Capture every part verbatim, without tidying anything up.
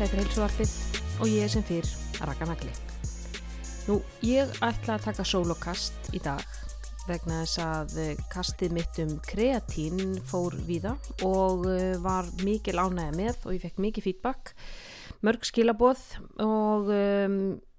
þetta er Heilsuvarpið og ég er sem fyrr Ragga Nagli. Nú, ég ætla að taka sólokast í dag vegna þess að kastið mitt um kreatín fór víða og var mikil ánægja með og ég fekk mikið feedback, mörg skilaboð og um,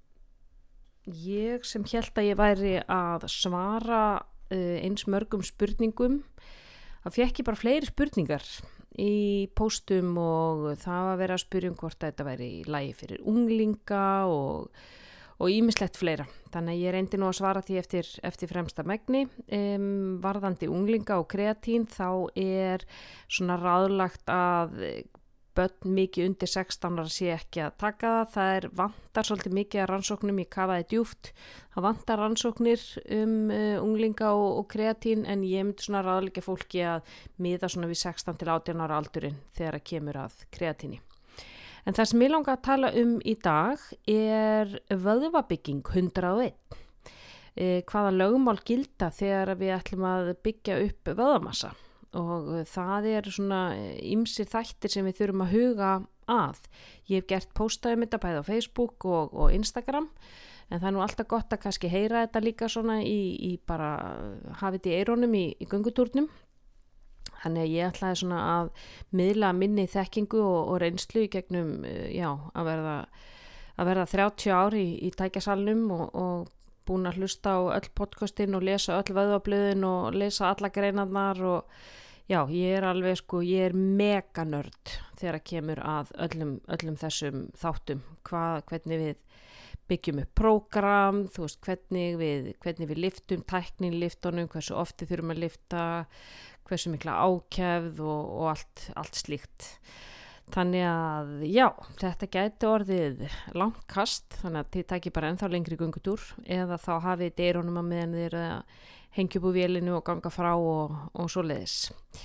ég sem hélt að ég væri að svara uh, eins mörgum spurningum, það fekk ég bara fleiri spurningar í póstum og það var verið að spyrja um hvort þetta væri í lagi fyrir unglinga og, og ýmislegt fleira. Þannig að ég reyndi nú að svara því eftir, eftir fremsta megni. Um, varðandi unglinga og kreatín þá er svona ráðlagt að börn mikið undir sextán ára sé ekki að taka það. Það er vantar svolítið mikið að rannsóknum, ég kafaði djúpt. Það vantar rannsóknir um uh, unglinga og, og kreatín en ég myndi svona ráðleggja fólki að miða svona við sextán til átján ára aldurinn þegar að kemur að kreatíni. En það sem ég langa að tala um í dag er vöðvabygging hundrað og einn. E, hvaða lögmál gilda þegar við ætlum að byggja upp vöðvamassa? Og það er svona ýmsir þættir sem við þurfum að huga að. Ég hef gert póstaði um þetta bæði á Facebook og, og Instagram en það er nú alltaf gott að kannski heyra þetta líka svona í, í bara hafa þetta í eyrunum í, í göngutúrnum. Þannig að ég ætlaði svona að miðla minni þekkingu og, og reynslu í gegnum já, að verða, að verða þrjátíu ár í, í tækjasalnum og, og búin að hlusta á öll podcastin og lesa öll vöðvablöðin og lesa alla greinarnar og já, ég er alveg sko, ég er mega nörd þegar að kemur að öllum, öllum þessum þáttum, hvað, hvernig við byggjum upp prógram, þú veist, hvernig við, hvernig við liftum tæknin liftunum, hversu ofti þurfum að lifta, hversu mikla ákefð og, og allt, allt slíkt. Þannig að já, þetta gæti orðið langt kast, þannig að þið takir bara ennþá lengri göngutúr eða þá hafið þetta eyrunum að meðan þið eru að hengja upp úr vélinu og ganga frá og, og svoleiðis.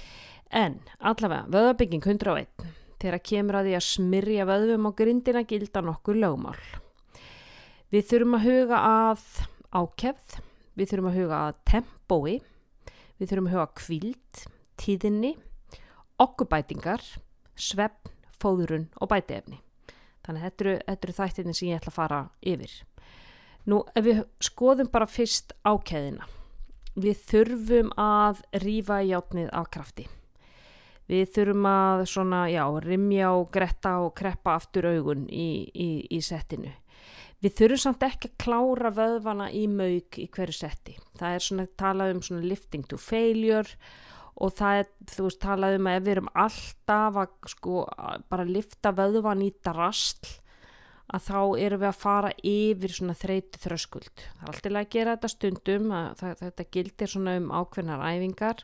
En allavega, vöðvabygging hundrað og einn, þegar kemur að því að smyrja vöðvum á grindina gilda nokkur lögmál. Við þurfum að huga að ákefð, við þurfum að huga að tempói, við þurfum að huga að hvíld, tíðinni, okkubætingar, svefn, fóðrun og bætiefni. Þannig að þetta eru, þetta eru þættirnir sem ég ætla að fara yfir. Nú, ef við skoðum bara fyrst ákefðina. Við þurfum að rífa járnið af krafti. Við þurfum að svona, já, rimja og gretta og kreppa aftur augun í, í, í settinu. Við þurfum samt ekki að klára vöðvana í mauk í hverju setti. Það er svona talað um svona lifting to failure og það er, þú veist, talað um að ef við erum alltaf að sko bara lifta vöðvan í drasl að þá erum við að fara yfir svona þreytu þröskuld. Það er alltaf að gera þetta stundum, að það, þetta gildir svona um ákveðnar æfingar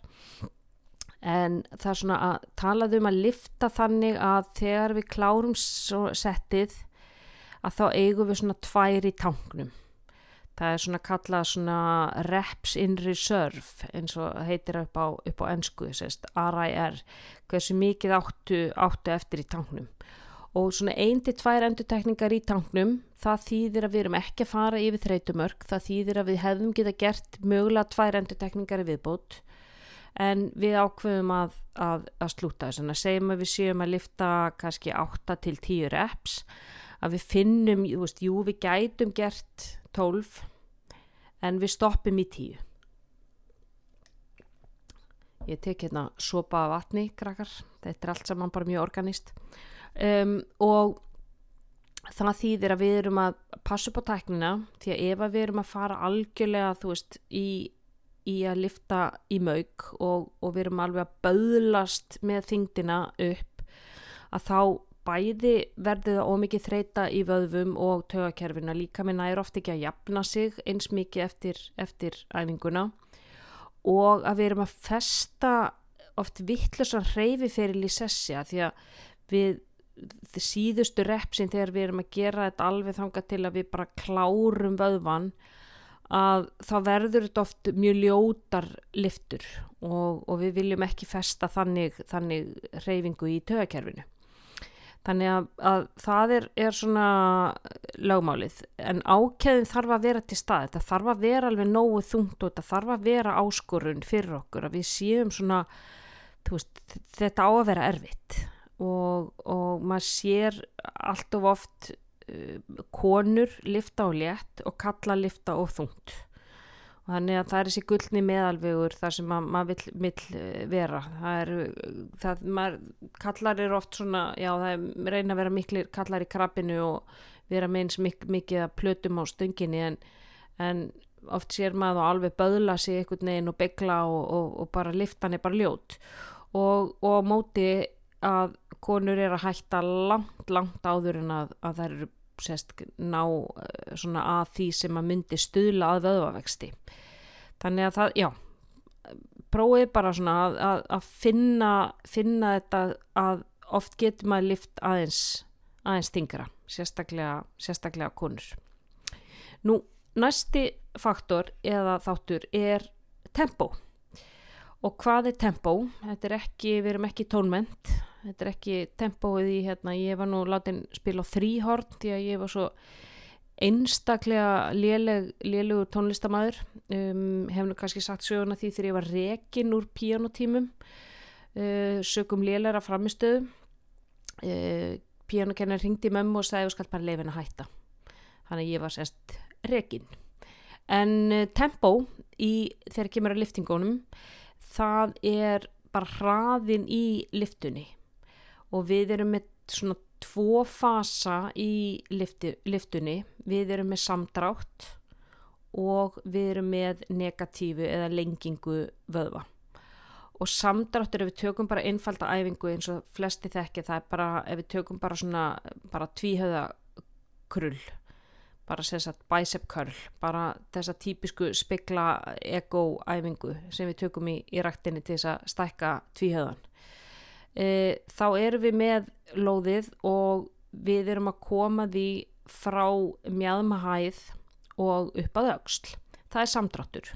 en það er svona að talað um að lifta þannig að þegar við klárum settið að þá eigum við svona tvær í tanknum. Það er svona kallað svona reps in reserve eins og heitir upp á, upp á ensku, sérst, R I R, hversu mikið áttu, áttu eftir í tanknum. Og svona ein til tvær endurtekningar í tanknum, það þýðir að við erum ekki að fara yfir þreytumörk, það þýðir að við hefðum geta gert mögulega tvær endurtekningar í viðbót, en við ákveðum að, að, að slúta þess. Þannig að segjum að við séum að lifta kannski átta til tíu reps, að við finnum, þú veist, jú, við gætum gert tólf, en við stoppum í tíu. Ég tek hérna sopa af vatni, krakkar, þetta er allt saman bara mjög organíst. Um, og það þýðir að við erum að passa upp á tæknina, því að ef við erum að fara algjörlega, þú veist, í, í að lifta í mauk og, og við erum alveg að böðlast með þyngdina upp, að þá bæði verður það ómikið þreyta í vöðvum og taugakerfina, líka með nær oft ekki að jafna sig eins mikið eftir, eftir æfinguna og að við erum að festa oft vitlausan hreyfiferil í sessi því að við síðustu repsin þegar við erum að gera þetta alveg þangað til að við bara klárum vöðvan að þá verður þetta oft mjög ljótar lyftur og, og við viljum ekki festa þannig, þannig hreyfingu í taugakerfinu. Þannig að, að það er, er svona lögmálið, en ákefðin þarf að vera til stað, þetta þarf að vera alveg nógu þungt og þetta þarf að vera áskorun fyrir okkur, að við séum svona, þú veist, þetta á að vera erfitt og, og maður sér allt of oft uh, konur lifta og létt og kalla lifta og þungt. Og þannig að það er þessi gullni meðalvegur þar sem mað, maður vill, vill vera. Það er, það, maður, kallar er oft svona, já það er reyna að vera miklir kallar í krabbinu og vera með eins mik, mikið að plötum á stönginni en, en oft sér maður alveg böðla sig einhvern veginn og begla og, og, og bara liftan er bara ljót. Og, og á móti að konur er að hætta langt, langt áður en að, að þær eru sest ná svona að því sem að myndi stuðla að vöðvavexti. Þannig að það, já, prófið bara svona að, að, að finna, finna þetta að oft getur maður lyft aðeins, aðeins þyngra, sérstaklega, sérstaklega konur. Nú, næsti faktor eða þáttur er tempó. Og hvað er tempó? Þetta er ekki, við erum ekki tónmennt. Þetta er ekki tempóið í, hérna, ég var nú látin spila á þríhorn því að ég var svo einstaklega léleg, lélegur tónlistamæður. Um, hef nú kannski sagt söguna því þegar ég var rekin úr píanótímum, uh, sögum lélegra framistöðu. Uh, píanókennar hringdi í mömmu og sagði þú skalt bara leyfa henni að hætta. Þannig að ég var sérst rekin. En uh, tempó í, þegar kemur að lyftingunum, það er bara hraðin í lyftunni. Og við erum með svona tvo fasa í lyfti, lyftunni. Við erum með samdrátt og við erum með negatífu eða lengingu vöðva. Og samdráttur ef við tökum bara einfalda æfingu eins og flesti þekki, það er bara ef við tökum bara svona bara tvíhöfða krull, bara sem sagt bicep curl, bara þessa típisku spegla ego æfingu sem við tökum í, í ræktinni til þess að stækka tvíhöfðan. E, þá erum við með lóðið og við erum að koma því frá mjaðmahæð og upp að öxl. Það er samdráttur.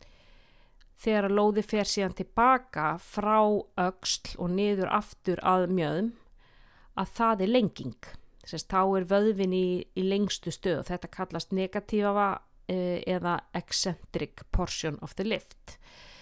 Þegar lóðið fer síðan tilbaka frá öxl og niður aftur að mjöðm, að það er lenging. Þess að þá er vöðvin í, í lengstu stöð og þetta kallast negatífa e, eða eccentric portion of the lift.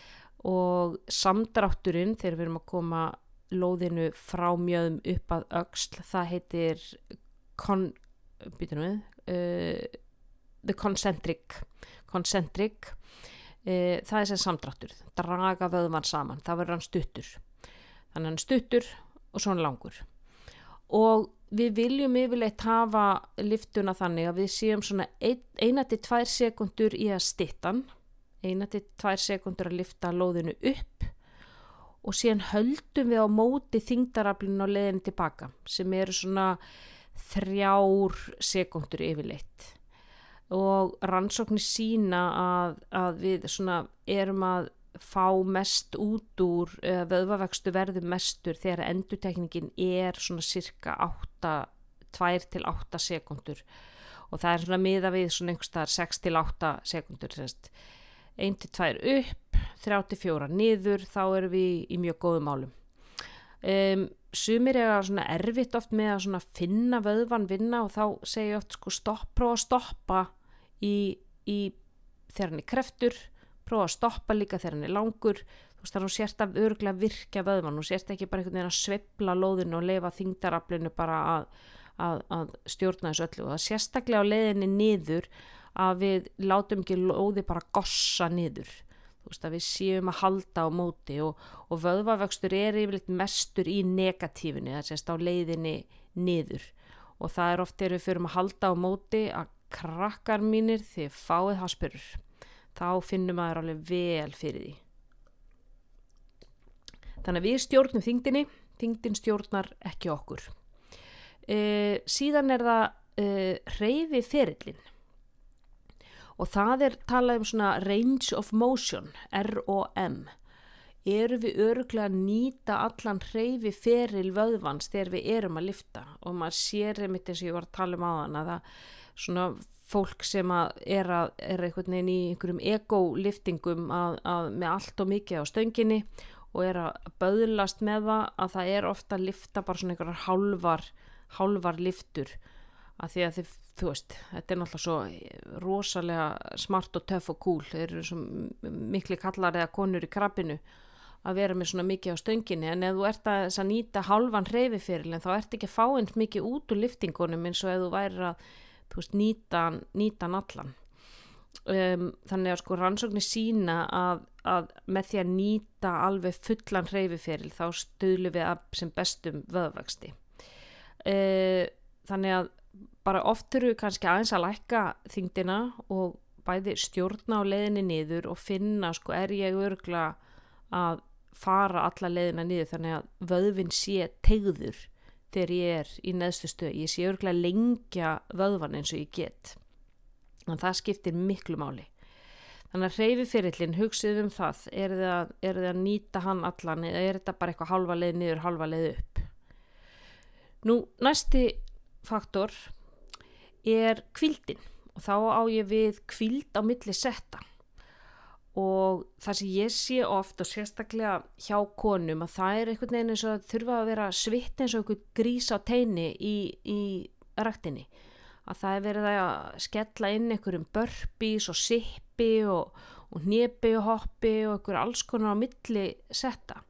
Og samdrátturinn þegar við erum að koma lóðinu frá mjöðum upp að öxl, það heitir con, býtum við, uh, the concentric, concentric, uh, það er sem samdráttur, draga vöðvan saman, það verður hann stuttur, þannig hann stuttur og svona langur. Og við viljum yfirleitt hafa lyftuna þannig að við séum svona ein, eina til tvær sekundur í að styttan, eina til tvær sekundur að lyfta lóðinu upp og síðan höldum við á móti þyngdaraflinu á leiðinni tilbaka sem eru svona þrjár sekundur yfirleitt. Og rannsóknir sína að, að við svona erum að fá mest út úr, eða vöðvavextu verður mestur þegar endurtekningin er svona cirka átta, tvær til átta sekundur. Og það er svona miða við svona einhvers staðar sex til átta sekundur, sérst. ein til tvær upp, þrjár til fjórar niður, þá erum við í mjög góðum málum. Um, sumir er svona erfitt oft með að svona finna vöðvan vinna og þá segja ég oft sko stopp, prófa að stoppa í, í þegar hann er kreftur, prófa að stoppa líka þegar hann er langur. Þú veist, þannig að þú sért að örugglega virkja vöðvan, þú sért ekki bara einhvern veginn að sveifla lóðinu og leyfa þyngdaraflinu bara að, að, að stjórna þessu öllu. Og það sérstaklega á leiðinni niður að við látum ekki lóði bara gossa niður. Þú veist, að við séum að halda á móti og, og vöðvavöxtur er yfirleitt mestur í negatífinu, það sést á leiðinni niður. Og það er oft þegar við förum að halda á móti að krakkar mínir þið fáið haspurur. Þá finnum maður alveg vel fyrir því. Þannig að við stjórnum þyngdinni, þyngdin stjórnar ekki okkur. E, síðan er það e, hreyfi ferillinn. Og það er talað um svona range of motion, R O M. Erum við örugglega að nýta allan hreyfi feril vöðvans þegar við erum að lyfta. Og maður sér einmitt eins og ég var að tala um áðan að það svona fólk sem að er, að, er einhvern veginn í einhverjum ego-lyftingum að, að með allt og mikið á stönginni og er að böðlast með það að það er ofta að lyfta bara svona einhverjar hálfar, hálfar lyftur. Að því að þið, þú veist, þetta er náttúrulega svo rosalega smart og töff og cool. Þeir eru svo mikli kallar eða konur í krabbinu að vera með svona mikið á stönginni, en ef þú ert að, að nýta hálfan hreyfiferilinn þá ert ekki að fá eins mikið út úr lyftingunum eins og ef þú væri að þú veist, nýta, nýta hann allan. Um, þannig að sko rannsóknir sýna að, að með því að nýta alveg fullan hreyfiferil þá stuðlum við að sem bestum vöðvexti. Uh, þannig að bara oft eru við kannski aðeins að lækka þyngdina og bæði stjórna á leiðinni niður og finna sko er ég örugglega að fara alla leiðina niður þannig að vöðvin sé teygður þegar ég er í neðstu stöð. Ég sé örugglega lengja vöðvan eins og ég get. Þannig að það skiptir miklu máli. Þannig að hreyfiferillinn, hugsið um það, er þið að, er þið að nýta hann allan eða er þetta bara eitthvað hálfa leið niður, hálfa leið upp. Nú, næsti faktor er hvíldin og þá á ég við hvíld á milli setta. Og það sem ég sé oft og sérstaklega hjá konum að það er einhvern veginn eins og þurfa að vera svitt eins og einhvern grís á teini í, í ræktinni. Að það er verið að skella inn einhverjum burpees og sippi og, og hnepi og hoppi og einhver alls konar á milli setta.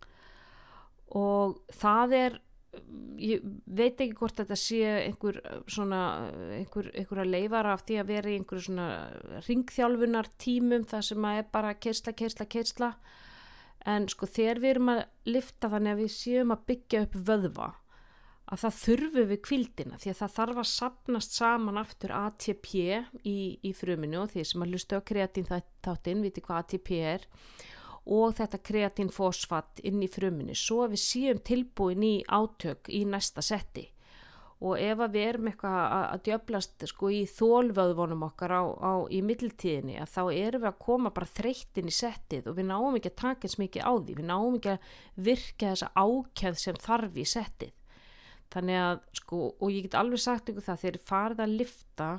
Og það er, ég veit ekki hvort þetta sé einhver svona, einhver, einhver að leifara af því að vera í einhverju svona ringþjálfunar tímum þar sem að er bara keyrsla, keyrsla, keyrsla. En sko þegar við erum að lyfta þannig að við séum að byggja upp vöðva, að það þurfum við hvíldina því að það þarf að safnast saman aftur A T P í, í fruminu og því sem að hlusta á kreatín þáttinn, viti hvað A T P er og þetta kreatínfosfat inn í fruminu svo að við séum tilbúin í átök í næsta setti. Og ef að við erum eitthvað að, að djöflast sko í þolvöðvunum okkar á, á, í middeltíðinni að þá erum við að koma bara þreytt inn í settið og við náum ekki að taka eins mikið á því, við náum ekki að virka þessa ákefð sem þarf í settið. Þannig að sko, og ég get alveg sagt ykkur það, þegar ég farið að lyfta,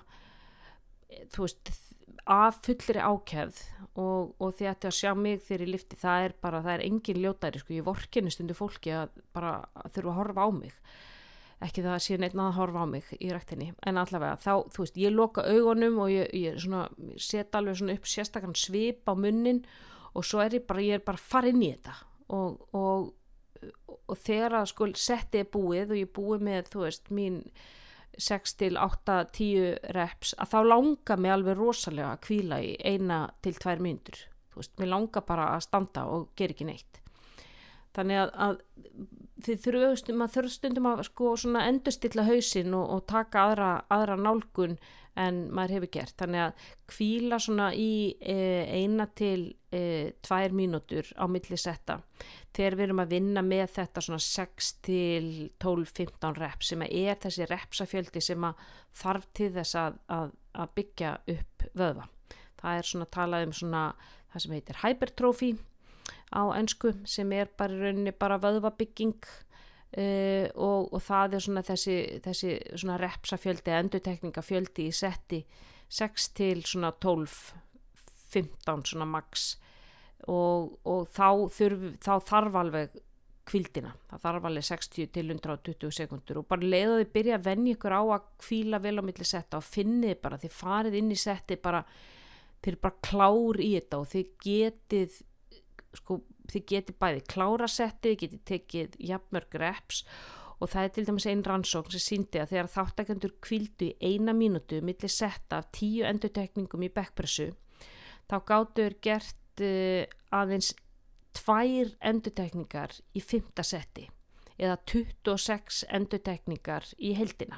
þú veist, af fullri ákefð og, og þið ætti að sjá mig þegar ég lyfti, það er bara, það er engin ljótæri, sko, ég vorkenni stundu fólki að bara að þurfa að horfa á mig. Ekki það að sé neitt að horfa á mig í ræktinni, en allavega þá, þú veist, ég loka augunum og ég, ég svona, set alveg svona upp sérstakann svip á munnin og svo er ég bara, ég er bara farin inn í þetta og, og og þegar að sko setti er búið og ég búið með, þú veist, mín sex til átta, tíu reps, að þá langar mig alveg rosalega að hvíla í eina til tvær mínútur. Þú veist, mér langar bara að standa og gera ekki neitt. Þannig að, að þið þurfum, maður þurfum stundum að sko svona endurstilla hausinn og, og taka aðra, aðra nálgun en maður hefur gert. Þannig að hvíla svona í e, eina til e, tvær mínútur á milli setta. Þegar við erum að vinna með þetta svona sex til tólf til fimmtán reps sem er þessi repsafjöldi sem að þarf til þess að, að, að byggja upp vöðva. Það er svona talað um svona það sem heitir hypertrophy á ensku sem er bara í rauninni bara vöðvabygging uh, og, og það er svona þessi, þessi svona repsafjöldi, endurtekningafjöldi í setti sex til svona tólf til fimmtán svona max. Og, og þá, þurf, þá þarf alveg hvíldina, það þarf alveg sextíu til hundrað tuttugu sekundur og bara leiða þið byrja að venja ykkur á að hvíla vel á milli setta og finnið bara, þið farið inn í setti bara, þið er bara klár í þetta og þið getið sko, þið getið bæði klára settið, þið getið tekið jafnmörg reps og það er til dæmis ein rannsókn sem sýndi að þegar þáttakendur hvíldu í eina mínútu milli setta af tíu endurtekningum í bekkpressu þá gátu þeir gert aðeins tvær endurtekningar í fimmta setti eða tuttugu og sex endurtekningar í heildina.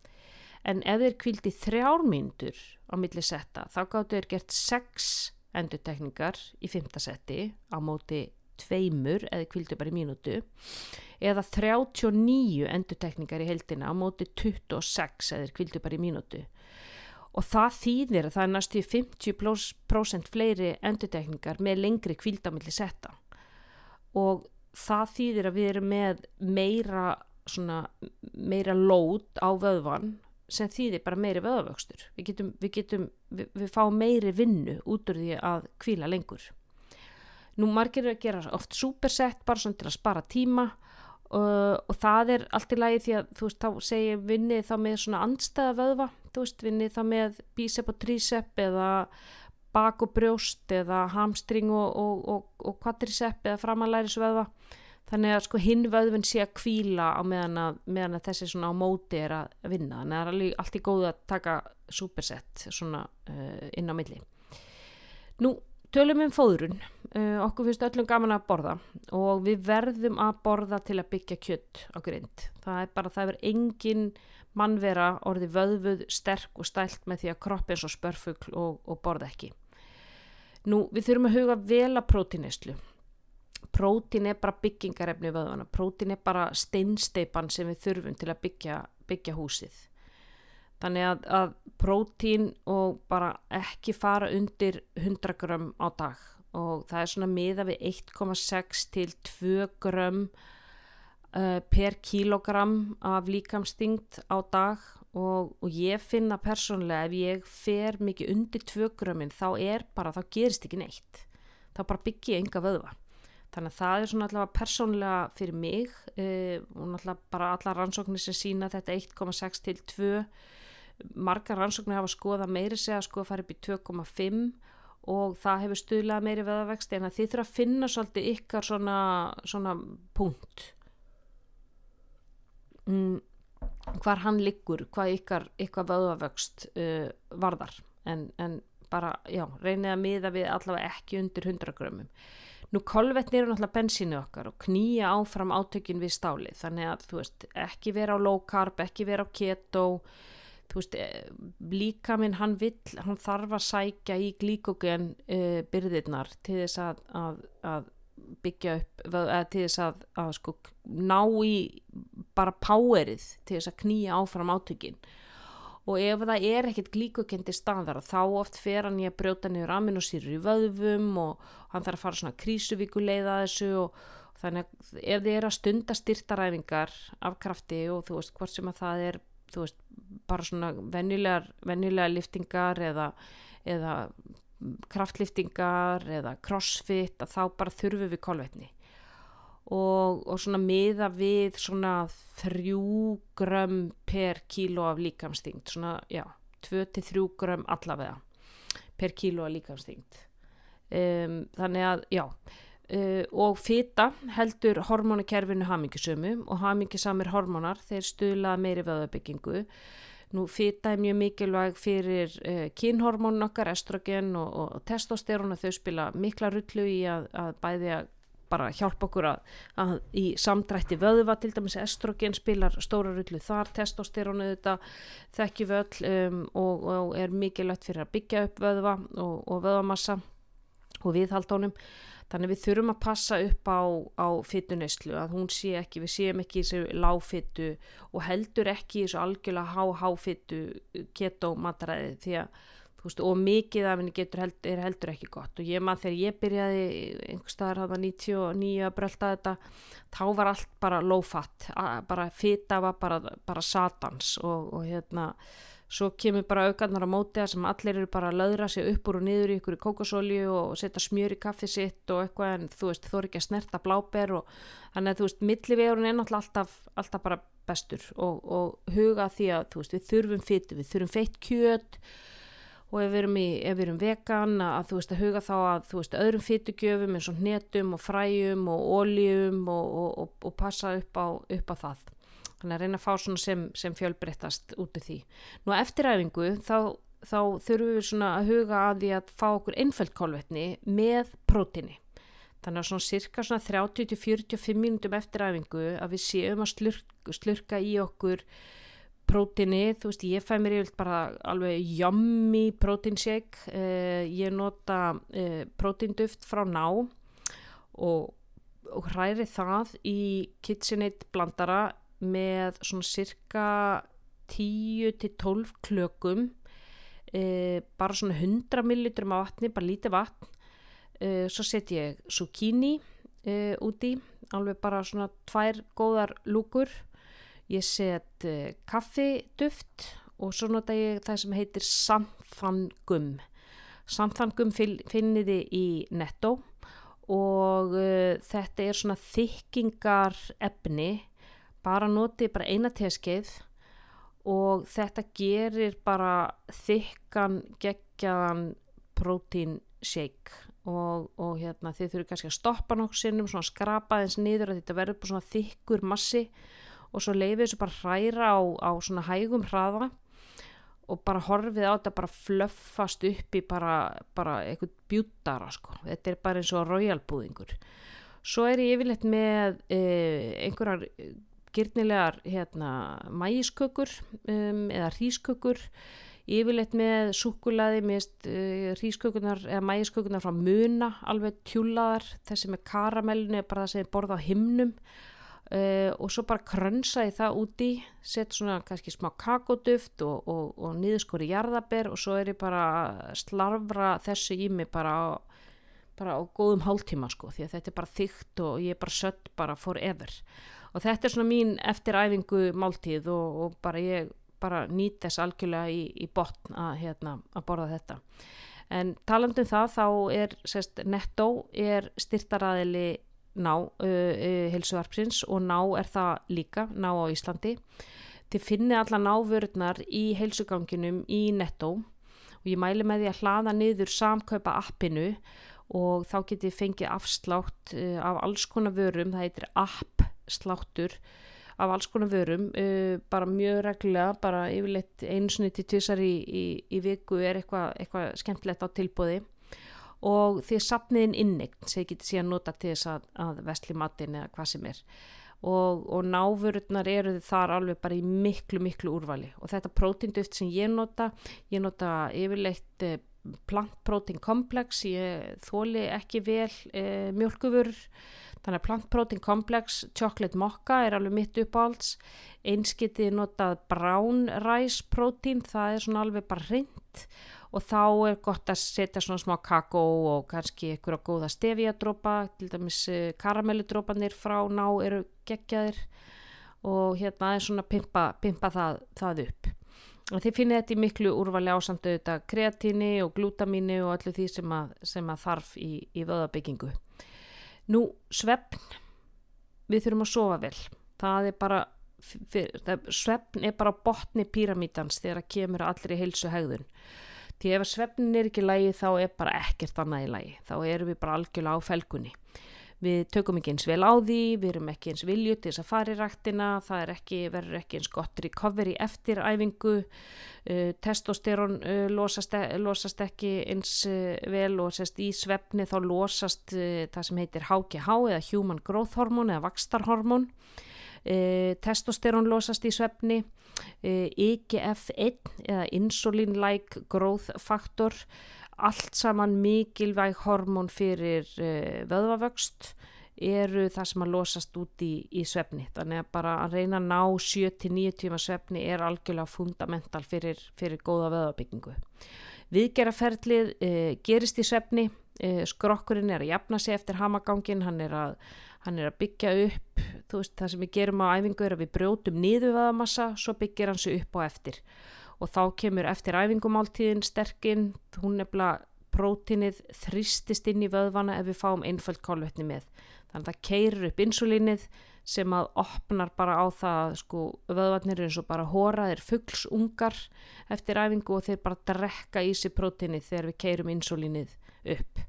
En ef þeir hvíldi þrjár mínútur á milli setta þá gátu þeir gert sex endurtekningar í fimmta setti á móti tveimur eða hvíldu bara í mínútu eða þrjátíu og níu endurtekningar í heildina á móti tuttugu og sex eða hvíldu bara í mínútu. Og það þýðir að það er næstu fimmtíu prósent fleiri endurtekningar með lengri hvíld á milli setta. Og það þýðir að við erum með meira, svona, meira load á vöðvan sem þýðir bara meiri vöðvavöxtur. Við getum, við getum, við, við fáum meiri vinnu út úr því að hvíla lengur. Nú margir eru að gera oft superset bara svona til að spara tíma Uh, og það er allt í lagi því að þú veist þá segir vinnið þá með svona andstæða vöðva, þú veist vinnið þá með bíceps og tríceps eða bak og brjóst eða hamstring og, og, og, og quadriceps eða framalærisvöðva. Þannig að sko hinn vöðvinn sé að hvíla á meðan að, meðan að þessi svona á móti er að vinna. Þannig að það er alveg allt í góðu að taka superset svona uh, inn á milli. Nú, tölum um fóðrun. Uh, okkur finnst öllum gaman að borða og við verðum að borða til að byggja kjöt á grind. Það er bara, það er engin mannvera orðið vöðvuð, sterk og stælt með því að kroppa eins og spörfugl og, og borða ekki. Nú, við þurfum að huga vel að prótínneyslu. Prótín er bara byggingarefni vöðvana. Prótín er bara steinsteypan sem við þurfum til að byggja, byggja húsið. Þannig að, að prótín og bara ekki fara undir hundrað grömm á dag og það er svona miðað við eitt komma sex til tvö grömm uh, per kílógramm af líkamsþyngd á dag og, og ég finna persónulega ef ég fer mikið undir tvö grömmin þá er bara, þá gerist ekki neitt. Þá bara byggi ég enga vöðva. Þannig að það er svona allavega persónulega fyrir mig uh, og náttúrulega bara allar rannsóknir sem sýna þetta eitt komma sex til tvö. Margar rannsóknir hafa skoðað meiri segja sko að fara upp í tvö komma fimm og það hefur stuðlað meiri vöðvavexti en að þið þurfa að finna svolítið ykkar svona, svona punkt. Mm, hvar hann liggur, hvað ykkar, ykkar vöðvavöxt uh, varðar. En, en bara, já, reynið að miða við allavega ekki undir hundrað grömmum. Nú kolvetni eru náttúrulega bensínu okkar og knýja áfram átökin við stáli. Þannig að, þú veist, ekki vera á low carb, ekki vera á keto. Þú veist, líkaminn hann vill, hann þarf að sækja í glýkógen uh, byrðirnar til þess að, að, að byggja upp, eða til þess að, að sko ná í bara powerið til þess að knýja áfram átökin. Og ef það er ekkert glýkógen til staðar þá oft fer hann í að brjóta niður amínósýrur í vöðvum og hann þarf að fara svona krísuvíkuleið að þessu og þannig að ef þið er að stunda styrtaræfingar af krafti og þú veist hvort sem að það er þú veist, bara svona venjulegar, venjulegar liftingar eða, eða kraftliftingar eða crossfit að þá bara þurfum við kolvetni og, og svona miða við svona þrjú grömm per kíló af líkamsþyngd svona, já, tvö til þrjú grömm allavega per kíló af líkamsþyngd um, þannig að, já Uh, og fita heldur hormónakerfinu hamingjusömu og hamingjusamir hormónar þeir stuðla meiri vöðvabyggingu. Nú fita er mjög mikilvæg fyrir uh, kynhormónin okkar, estrogen og, og testosterón og þau spila mikla rullu í að, að bæði að bara hjálpa okkur að, að í samdrætti vöðva, til dæmis estrogen spilar stóra rullu þar, testosterón þetta þekkjum við öll um, og, og er mikilvægt fyrir að byggja upp vöðva og, og vöðvamassa og viðhalda honum. Þannig við þurfum að passa upp á, á fituneyslu, að hún sé ekki, við séum ekki í þessu lágfitu og heldur ekki í þessu algjörlega há-háfitu keto mataræði því að, þú veist, og mikið af henni getur held, er heldur ekki gott. Og ég maður þegar ég byrjaði einhvers staðar hafa níutíu og níu að brölda þetta, þá var allt bara low fat, bara fita var bara, bara satans og, og hérna, svo kemur bara aukarnar á móti sem allir eru bara að löðra sig upp úr og niður í ykkur í kókosolju og setja smjör í kaffið sitt og eitthvað en þú veist, þú er ekki að snerta bláber og þannig að þú veist, millivegurinn er náttúrulega alltaf, alltaf bara bestur og, og huga því að þú veist, við þurfum fitu, við þurfum feitt kjöt og ef við erum, í, ef við erum vegan að þú veist, að huga þá að þú veist, öðrum fitugjöfum eins og hnetum og fræjum og oljum og, og, og, og passa upp á, upp á það. Þannig að reyna að fá svona sem, sem fjölbreyttast út í því. Nú eftir æfingu þá, þá þurfum við svona að huga að því að fá okkur einföld kolvetni með prótíni. Þannig að svona cirka svona þrjátíu til fjörutíu og fimm mínútum eftir æfingu að við séum að slurka, slurka í okkur prótíni. Þú veist, ég fæ mér yfirleitt bara alveg yummy prótínshake. Uh, ég nota uh, prótínduft frá Ná og, og hræri það í KitchenAid blandara með svona cirka tíu til tólf klökum e, bara svona hundrað millilitrum af vatni, bara lítið vatn e, svo set ég zucchini e, úti, alveg bara svona tvær góðar lúkur ég set e, kaffiduft og svo nota ég það sem heitir sanfangum sanfangum finnið þið í Netto og e, þetta er svona þykkingar efni bara notið bara eina teskeið og þetta gerir bara þykkan geggjaðan protein shake og, og hérna þið þurfum kannski að stoppa nokkuð sinnum, svona skrapa þess niður að þetta verður bara svona þykkur massi og svo leifið þessu bara hræra á, á svona hægum hraða og bara horfið á þetta bara flöffast upp í bara, bara eitthvað bjúttara sko. Þetta er bara eins og royal búðingur. Svo er ég yfirleitt með eh, einhverjar gyrnilegar hérna maískökur um, eða hrískökur, yfirleitt með súkkulaði, mist uh, hrískökunar eða maískökunar frá Muna, alveg tjúlaðar, þessi með karamellinu er bara það sem ég borða á himnum uh, og svo bara krönsa ég það úti, set svona kannski smá kakóduft og, og, og niðurskori jarðaber og svo er ég bara að slarfra þessu í mig bara á, bara á góðum hálftíma sko, því að þetta er bara þykkt og ég er bara sött bara forever. Og þetta er svona mín eftir æfingu máltíð og, og bara ég bara nýt þess algjörlega í, í botn að, hérna, að borða þetta. En talandi um það þá er sérst, Netto er styrktaraðili Ná uh, uh, heilsuvarpsins og Ná er það líka, Ná á Íslandi. Þið finnið alla návörurnar í heilsuganginum í Netto og ég mæli með því að hlaða niður samkaupa appinu og þá getið fengið afslátt uh, af alls konar vörum, það heitir app sláttur af alls konar vörum, uh, bara mjög reglulega, bara yfirleitt einu sinni til tvisar í, í, í viku er eitthvað, eitthvað skemmtilegt á tilboði og þið safniðin inneign sem ég geti síðan nota til þess að, að vesli matinn eða hvað sem er og, og návörurnar eru þar alveg bara í miklu miklu úrvali og þetta prótínduft sem ég nota, ég nota yfirleitt uh, plant protein complex, ég þoli ekki vel uh, mjólkuvörur. Þannig að plant protein complex, chocolate mocha er alveg mitt uppáhalds. Eins getið notað brown rice protein, það er svona alveg bara hreint og þá er gott að setja svona smá kakó og kannski einhverja góða stevia-dropa, til dæmis karamelludrópanir frá Ná eru geggjaðir og hérna er svona pimpa, pimpa það, það upp. Og þið finnið þetta í miklu úrvali ásamt auðvitað kreatíni og glútamíni og öllu því sem að, sem að þarf í, í vöðvabyggingu. Nú, svefn, við þurfum að sofa vel. Það er bara, fyrir, svefn er bara botni píramítans þegar það kemur allri heilsu hegðun. Því ef svefnin er ekki í lagi þá er bara ekkert annað í lagi. Þá erum við bara algjörlega á felgunni. Við tökum ekki eins vel á því, við erum ekki eins vilju til þess að fara í ræktina, það er ekki, verður ekki eins gott recovery eftir æfingu, uh, testosterón uh, losast, losast ekki eins uh, vel og sérst í svefni þá losast uh, það sem heitir H G H eða Human Growth Hormone eða vaxtarhormón, uh, testosterón losast í svefni, uh, I G F einn eða Insulin-like growth factor, allt saman mikilvæg hormón fyrir uh, vöðvavöxt eru það sem að losast út í, í svefni. Þannig að bara að reyna að ná sjö til níu tíma svefni er algjörlega fundamental fyrir, fyrir góða vöðvabyggingu. Viðgerðarferlið uh, gerist í svefni, uh, skrokkurinn er að jafna sig eftir hamagangin, hann er að, hann er að byggja upp, þú veist það sem við gerum á æfingu er að við brjótum niður vöðvamassa, svo byggir hann sig upp á eftir. Og þá kemur eftir æfingumáltíðin sterkinn, hún nefnilega prótínið þrýstist inn í vöðvana ef við fáum einföld kolvetni með. Þannig að það keyrir upp insulínið sem að opnar bara á það, sko, vöðvarnir eru eins og bara hóraðir fuglsungar eftir æfingu og þeir bara drekka í sig prótínið þegar við keyrum insulínið upp.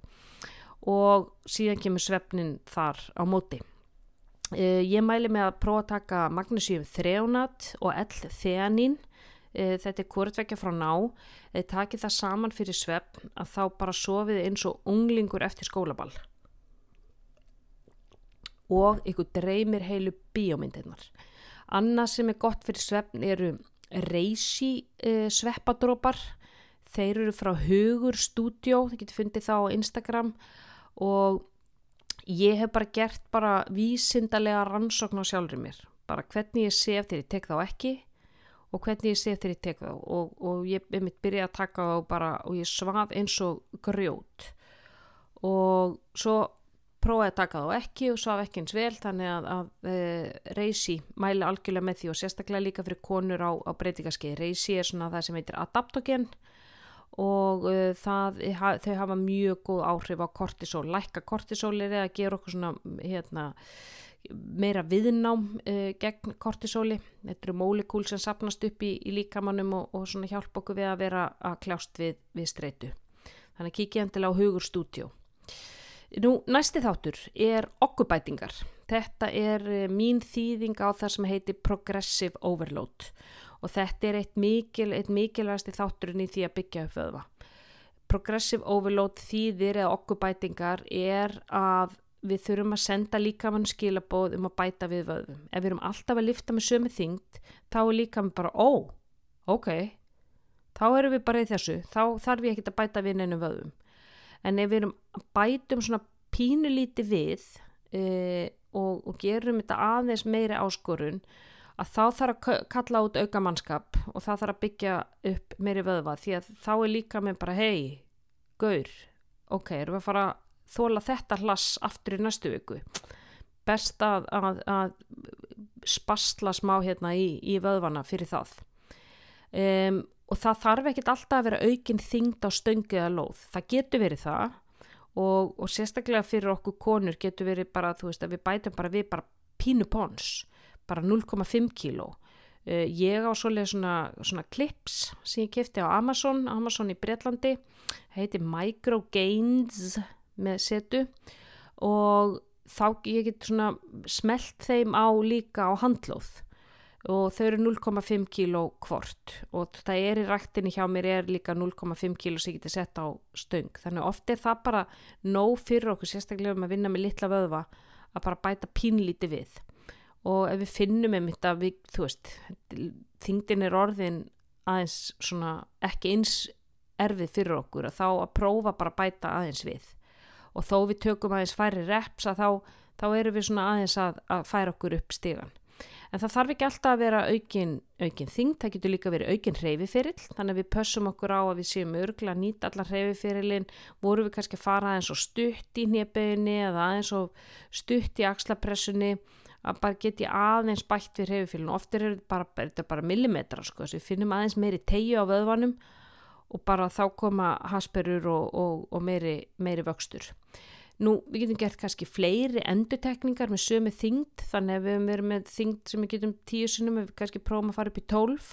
Og síðan kemur svefnin þar á móti. Uh, ég mæli með að prófa að taka magnesium þreónat og L-theanín. Þetta er hvortvekja frá Ná, þið takið það saman fyrir svefn að þá bara sofið eins og unglingur eftir skólaball og ykkur dreymir heilu bíómyndirnar. Annað sem er gott fyrir svefn eru Reishi uh, sveppadrópar, þeir eru frá Hugur Studio, þið getur fundið þá á Instagram og ég hef bara gert bara vísindalega rannsókn á sjálfri mér, bara hvernig ég sef þegar ég tek þá ekki og hvernig ég sé þegar ég tek þá og, og ég er mitt byrjað að taka þá bara og ég svaf eins og grjót og svo prófaði að taka þá ekki og svaf ekki eins vel þannig að, að e, Reishi mæli algjörlega með því og sérstaklega líka fyrir konur á, á breytingaskeið. Reishi er svona það sem heitir adaptogen og e, það, þau hafa mjög góð áhrif á kortisol, lækka kortisólir eða gera okkur svona hérna meira viðnám uh, gegn kortisóli. Þetta eru mólekúl sem safnast upp í, í líkamannum og, og svona hjálpa okkur við að vera að kljást við, við streitu. þannig að kíkja endilega á Hugur Studio. Nú, næsti þáttur er oggubætingar. Þetta er mín þýðing á það sem heitir progressive overload og þetta er eitt, mikil, eitt mikilvægasti þátturinn í því að byggja upp vöðva. Progressive overload þýðir eða oggubætingar er að við þurfum að senda líkamann skilaboð um að bæta við vöðvum. Ef við erum alltaf að lyfta með sömu þyngd, þá er líkamann bara, ó, ok, þá erum við bara í þessu, þá þarf ég ekki að bæta við neinum vöðvum. En ef við erum að bætum svona pínulíti við e, og, og gerum þetta aðeins meiri áskorun, að þá þarf að kalla út auka mannskap og það þarf að byggja upp meiri vöðva því að þá er líka með bara, hei, gaur, ok, erum við að fara að þóla þetta hlass aftur í næstu viku. Best að, að, að spasla smá hérna í, í vöðvana fyrir það. Um, og það þarf ekkert alltaf að vera aukin þyngd á stöngu eða lóð. Það getur verið það og, og sérstaklega fyrir okkur konur getur verið bara, þú veist, að við bætum bara við bara pínu pons, bara núll komma fimm kíló. Uh, ég á svoleið svona, svona clips sem ég keypti á Amazon, Amazon í Bretlandi, heitir Micro Gains með setu og þá ég get svona smelt þeim á líka á handlóð. Og þau eru núll komma fimm kíló hvort og það er í ræktinni hjá mér er líka núll komma fimm kíló sem ég geti sett á stöng. Þannig oft er það bara nóg fyrir okkur, sérstaklega um að vinna með litla vöðva, að bara bæta pínlíti við. Og ef við finnum einmitt að við, þú veist, þyngdin er orðin aðeins svona ekki eins erfið fyrir okkur, að þá að prófa bara að bæta aðeins við. Og þó við tökum aðeins færri reps að þá, þá erum við svona aðeins að, að færa okkur upp stigan. En það þarf ekki alltaf að vera aukin, aukin þyngd, það getur líka verið aukin hreyfiferill, þannig að við pössum okkur á að við séum örgulega að nýta allar hreyfiferillin, vorum við kannski að fara aðeins og stutt í hnébeginni eða aðeins og stutt í axlapressunni, að bara geti aðeins bætt við hreyfiferillin. Ofta er þetta bara, er bara millimetra, sko, þess að við finnum aðeins meiri teygju á vöðvanum og bara þá koma hasperur og, og, og meiri, meiri vöxtur. Nú, við getum gert kannski fleiri endurtekningar með sömu þyngd, þannig að við höfum verið með þyngd sem við getum tíu sinnum, við kannski prófum að fara upp í tólf,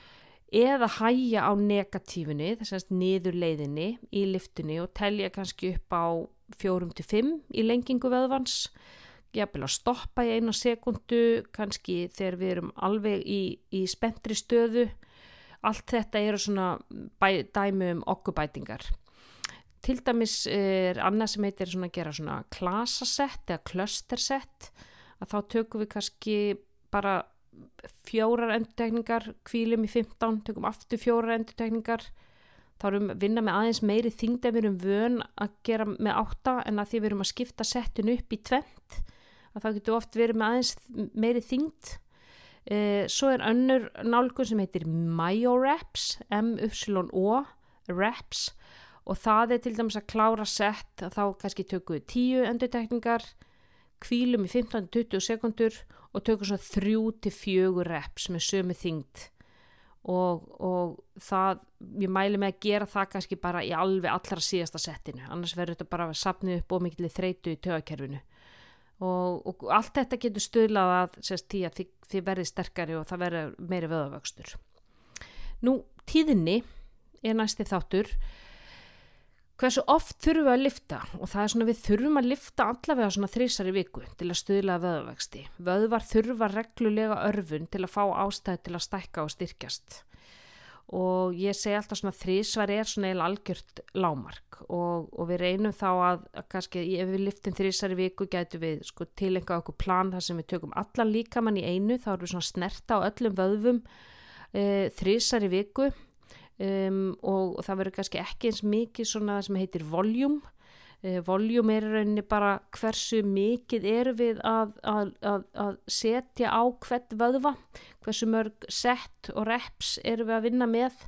eða hægja á negatífunni, þess að niður leiðinni í lyftunni og telja kannski upp á fjórum til fimm í lengingu vöðvans, jafnvel að stoppa í eina sekundu, kannski þegar við erum alveg í, í spenntri stöðu. Allt þetta eru svona bæ, dæmi um oggubætingar. Til dæmis er annað sem heitir svona að gera svona klasasett eða clustersett, að þá tökum við kannski bara fjórar endurtekningar, hvílum í fimmtán, tökum aftur fjórar endurtekningar, þá erum við að vinna með aðeins meiri þyngd en við erum vön að gera með átta en að því við erum að skipta settinu upp í tvennt, að þá getur oft verið með aðeins meiri þyngd. Eh, svo er önnur nálgun sem heitir myoreps, M Y O reps, og það er til dæmis að klára sett að þá kannski tökum við tíu endurtekningar, hvílum í fimmtán til tuttugu sekundur og tökum svo þrjú til fjögur reps með sömu þyngd og, og það, ég mæli með að gera það kannski bara í alveg allra síðasta settinu, annars verður þetta bara að safna upp og mikilvæg þreytu í taugakerfinu og, og allt þetta getur stuðlað að sérst, því að þið, þið verði sterkari og það verður meiri vöðvavöxtur. Nú, tíðinni er næsti þáttur. Hversu oft þurfum við að lyfta og það er svona við þurfum að lyfta allavega svona þrisvar í viku til að stuðla að vöðvavexti. Vöðvar þurfa reglulega örvun til að fá ástæðu til að stækka og styrkjast og ég segi alltaf svona þrisvar er svona eða algjört lágmark og, og við reynum þá að, að kannski ef við lyftum þrisvar í viku getum við sko tilenga okkur plan þar sem við tökum allan líkamann í einu, þá erum við svona snerta á öllum vöðvum e, þrisvar í viku. Um, og, og það verður kannski ekki eins mikið svona það sem heitir volume uh, volume er rauninni bara hversu mikið erum við að, að, að, að setja á hvert vöðva, hversu mörg sett og reps erum við að vinna með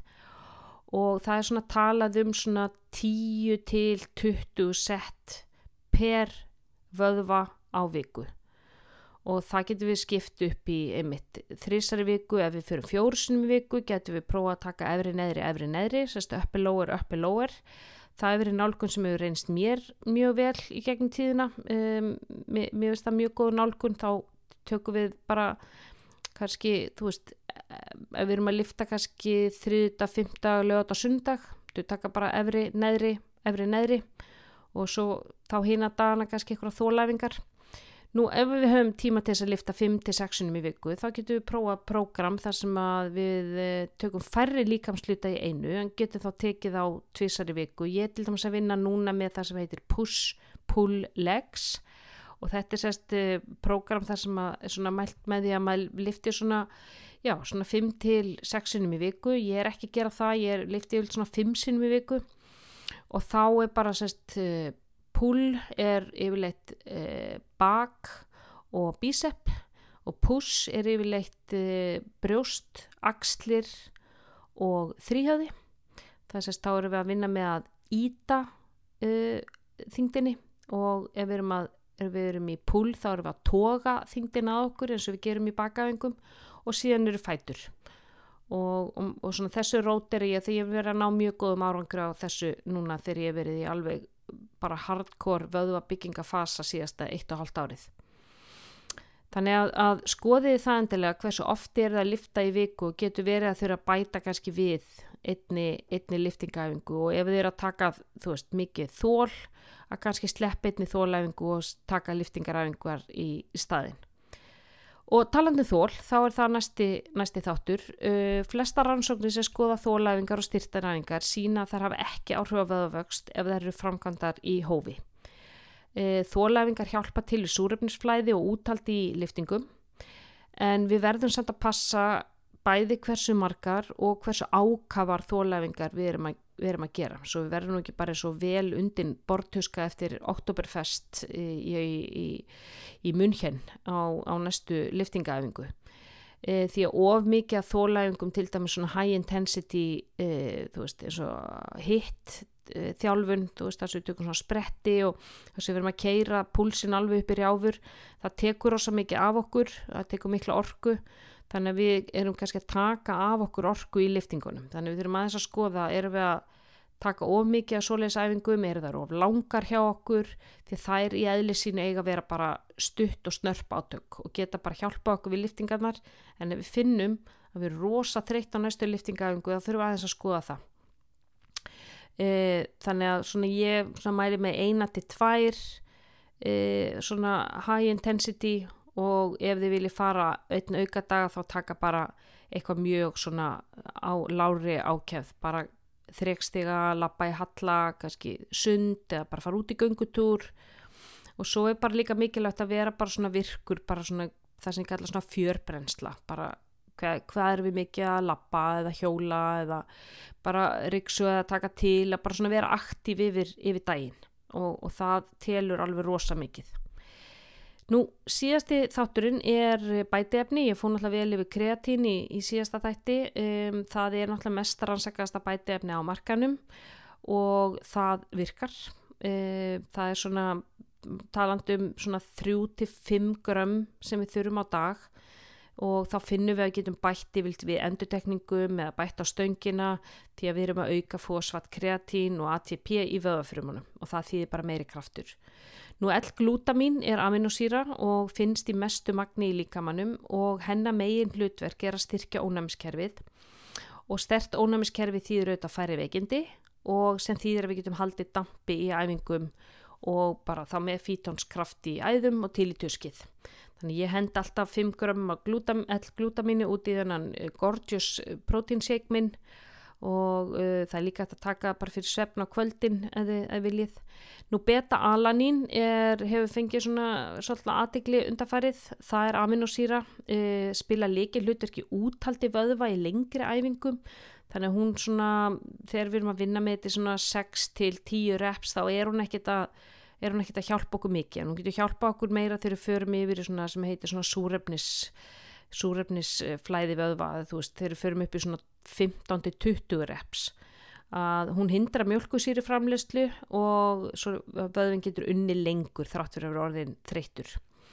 og það er svona talað um svona tíu til tuttugu sett per vöðva á viku og það getur við skipt upp í einmitt þrisvar í viku, ef við fyrir fjórum sinnum í viku getur við prófa að taka efri neðri, efri neðri, sérst uppi lower, uppi lower. Það hefur verið nálgun sem hefur reynst mér mjög vel í gegnum tíðina, um, mér, mér finnst það mjög góð nálgun, þá tökum við bara kannski, þú veist, ef við erum að lyfta kannski þriðjudag, fimmtudag, laugardag, sunnudag, þú taka bara efri neðri, efri neðri og svo þá hina dagana kannski eitthvað þólæfingar. Nú ef við höfum tíma til þess að lyfta fimm til sex sinnum í viku þá getum við prófað prógram þar sem að við tökum færri líkamshluta í einu en getum þá tekið á tvisvar í viku. Ég er til dæmis að vinna núna með það sem heitir push pull legs og þetta er sérst prógram þar sem að er svona mælt með því að maður lyftir svona, já, svona fimm til sex sinnum í viku. Ég er ekki að gera það, ég er lyfti yfir svona fimm sinnum í viku og þá er bara sérst pull er yfirleitt eh, bak og bísepp og push er yfirleitt eh, brjóst, axlir og þríhöfði. Það er sérst þá erum við að vinna með að íta eh, þyngdinni og ef við erum, að, ef við erum í pull þá erum við að toga þyngdina að okkur eins og við gerum í bakæfingum og síðan eru fætur. Og, og, og svona þessu rót er ég þegar ég hef verið að ná mjög góðum árangri á þessu núna þegar ég hef verið í alveg bara hardcore vöðva byggingafasa síðasta eitt og hálft árið. Þannig að, að skoðið það endilega hversu oft er það að lyfta í viku og getur verið að þurfa að bæta kannski við einni, einni lyftingaæfingu og ef þið eru að taka, þú veist, mikið þól að kannski sleppa einni þólæfingu og taka lyftingaræfingar í, í staðinn. Og talandi þól, þá er það næsti, næsti þáttur. Uh, flesta rannsóknir sem skoða þólæfingar og styrktaræfingar sína að þær hafa ekki áhrif á vöðvavöxt ef þær eru framkvæmdar í hófi. Uh, þólæfingar hjálpa til í súrefnisflæði og úthaldi í lyftingum en við verðum samt að passa bæði hversu margar og hversu ákafar þólæfingar við erum að, við erum að gera. Svo við verðum nú ekki bara svo vel undin borðtuska eftir Oktoberfest í, í, í, í München á, á næstu lyftingaæfingu. E, því að of mikið að þólæfingum til dæmis svona high intensity, e, þú veist, eins og hitt e, þjálfun, þú veist, þess að við tökum svona spretti og þess að við erum að keyra púlsinn alveg upp í rjáfur. Það tekur rosa mikið af okkur, það tekur mikla orku. Þannig að við erum kannski að taka af okkur orku í lyftingunum. Þannig að við þurfum aðeins að skoða, erum við að taka of mikið af svoleiðisæfingum, eru það of langar hjá okkur, því það er í eðli sínu eiga að vera bara stutt og snörp átök og geta bara hjálpa okkur við lyftingarnar. En ef við finnum að við erum rosa þreytt á næstu lyftingaæfingu, þá þurfum við aðeins að skoða það. E, þannig að svona ég svona mæli með eina til tvær e, svona high intensity og ef þið viljið fara einn auka daga þá taka bara eitthvað mjög svona á lágri ákefð, bara þrekstiga, labba í halla, kannski sund eða bara fara út í göngutúr og svo er bara líka mikilvægt að vera bara svona virkur, bara svona það sem ég kalla svona fjörbrensla, bara hvað, hvað er við mikið að labba eða hjóla eða bara ryksu eða taka til, að bara svona vera aktív yfir, yfir daginn og, og það telur alveg rosa mikið. Nú, síðasti þátturinn er bætiefni, ég fór náttúrulega vel yfir kreatín í, í síðasta þætti, um, það er náttúrulega mest rannsakasta bætiefni á markanum og það virkar, um, það er svona talandi um svona þrjú til fimm grömm sem við þurfum á dag og þá finnum við að getum bætt yfirlt við endurtekningum eða bætt á stöngina því að við erum að auka fosfat, kreatín og A T P í vöðvafrumunum og það þýðir bara meiri kraftur. Nú L-glútamín er aminosýra og finnst í mestu magni í líkamanum og hennar megin hlutverk er að styrkja ónæmiskerfið og sterkt ónæmiskerfið þýðir auðvitað færri veikindi og sem þýðir að við getum haldið dampi í æfingum og bara þá með fítónskraft í æðum og til í tuskið. Þannig ég hend alltaf fimm grömm af glútam, L-glútamínu út í þennan Gorgeous protein shake minn og uh, það er líka hægt að taka bara fyrir svefn á kvöldin eða, eða viljið. Nú beta-alanín er, hefur fengið svona svolítið athygli undanfarið, það er aminosýra, uh, spila leikið hlutverki úthaldi vöðva í lengri æfingum, þannig að hún svona, þegar við erum að vinna með þetta svona sex til tíu reps, þá er hún ekkert að, er hún ekkert að hjálpa okkur mikið, en hún getur hjálpa okkur meira þegar við förum yfir í svona sem heitir svona súrefnis, súrefnisflæði vöðva, þú veist, þegar við förum upp í svona fimmtán til tuttugu reps. Að hún hindrar mjólkusýru framleiðslu og svo vöðvinn getur unni lengur þrátt fyrir að vera orðin þreyttur.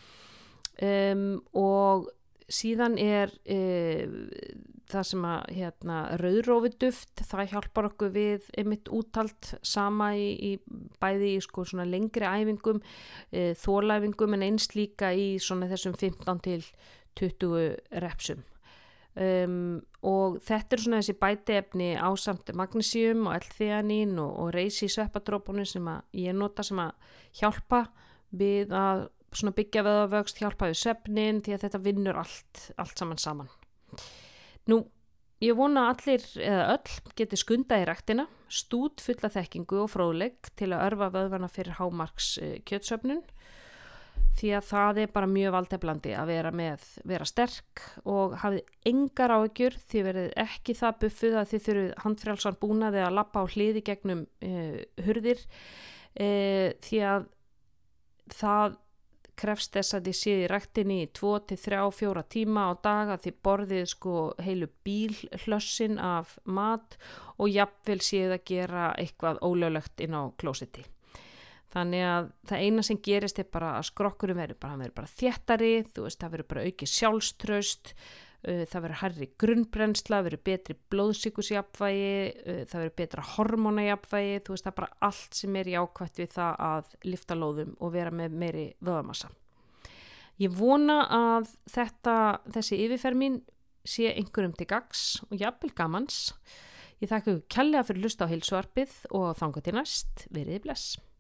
Um, og síðan er uh, það sem að hérna, rauðrófuduft, það hjálpar okkur við einmitt úthald sama í, í bæði í sko svona lengri æfingum, uh, þólæfingum en eins líka í svona þessum fimmtán til tuttugu repsum. Um, og þetta er svona þessi bætiefni ásamt magnesium og L-theanín og, og reysi sveppadrópunum sem að ég nota sem að hjálpa við að svona byggja vöðvavöxt, hjálpa við svefnin því að þetta vinnur allt, allt saman saman. Nú, ég vona að allir eða öll geti skundað í ræktina, stút fulla þekkingu og fróðleik til að örfa vöðvana fyrir hámarks uh, kjötsöfnun. Því að það er bara mjög valdeflandi að vera með, vera sterk og hafið engar áhyggjur, þið verið ekki það buffuð að þið þurfið handfrjálsan búnaði að labba á hliði gegnum uh, hurðir uh, því að það krefst þess að þið séð í ræktinni í tvo til þrjá, fjóra tíma á dag að þið borðið sko heilu bílhlössin af mat og jafnvel séð að gera eitthvað ólöglegt inn á klósetti. Þannig að það eina sem gerist er bara að skrokkurum verður bara, hann verður bara þéttari, þú veist, það verður bara aukið sjálfstraust, uh, það verður hærri grunnbrennsla, það verður betri blóðsykursjafnvægi, uh, það verður betra hormónajafnvægi, þú veist, það er bara allt sem er jákvætt við það að lyfta lóðum og vera með meiri vöðvamassa. Ég vona að þetta, þessi yfirferð mín sé einhverjum til gagns og jafnvel gamans. Ég þakka ykkur kærlega fyrir að hlusta á heilsuvarpið og þangað til næst, veriði bless.